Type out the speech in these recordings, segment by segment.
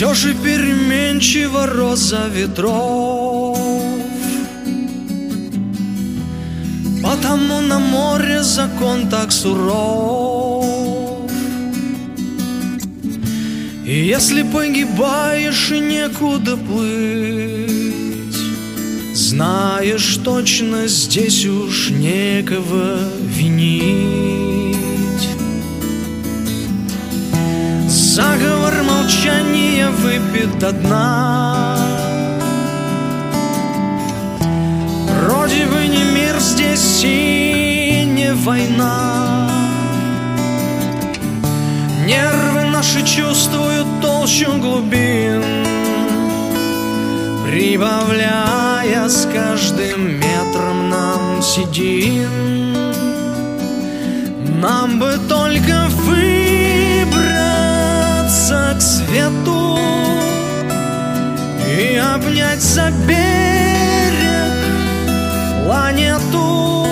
Все же переменчива роза ветров, потому на море закон так суров. И если погибаешь и некуда плыть, знаешь точно, здесь уж некого винить. Заговор молчания выпит до дна. Вроде бы не мир здесь и не война. Нервы наши чувствуют толщу глубин, прибавляя с каждым метром нам седин. Нам бы только выбраться к свету и обнять за берег планету.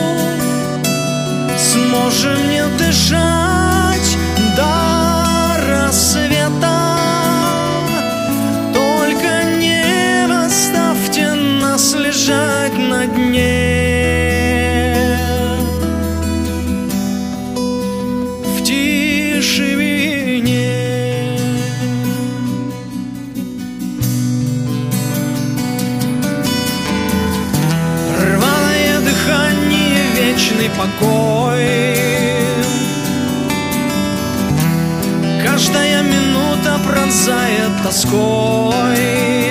Сможем не дышать до рассвета, только не оставьте нас лежать на дне. В тишине рваное дыхание, вечный покой. Каждая минута пронзает тоской.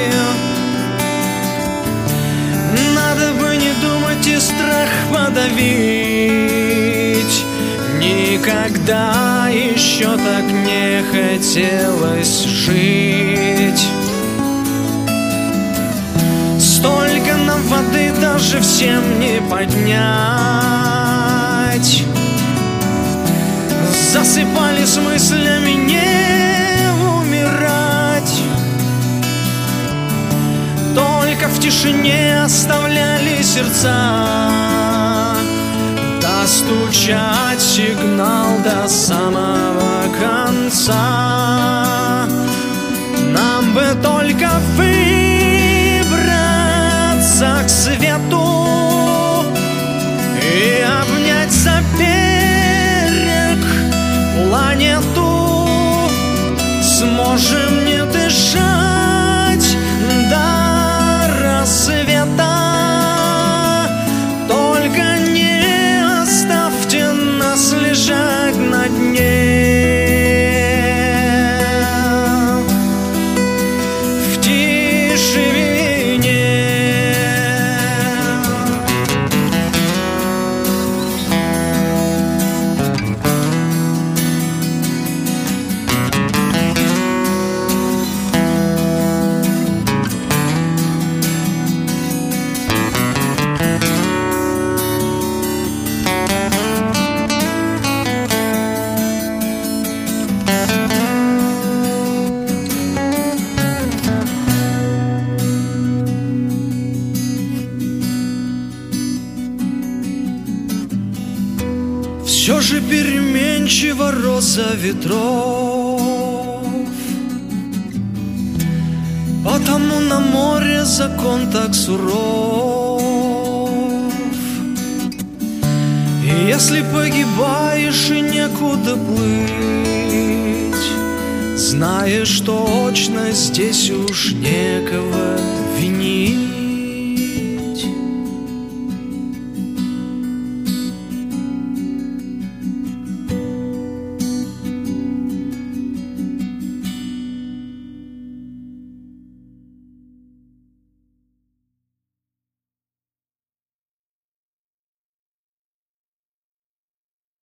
Надо бы не думать и страх подавить. Никогда еще так не хотелось жить. Столько нам воды даже всем не поднять. Засыпали с мыслями не умирать. Только в тишине оставляли сердца достучать сигнал до самого конца. Нам бы только выбраться к свету и обнять за берег планету. Сможем не дышать до рассвета, только не оставьте нас лежать на дне. В тишине все же переменчива роза ветров, потому на море закон так суров. И если погибаешь и некуда плыть, знаешь точно, здесь уж некого винить.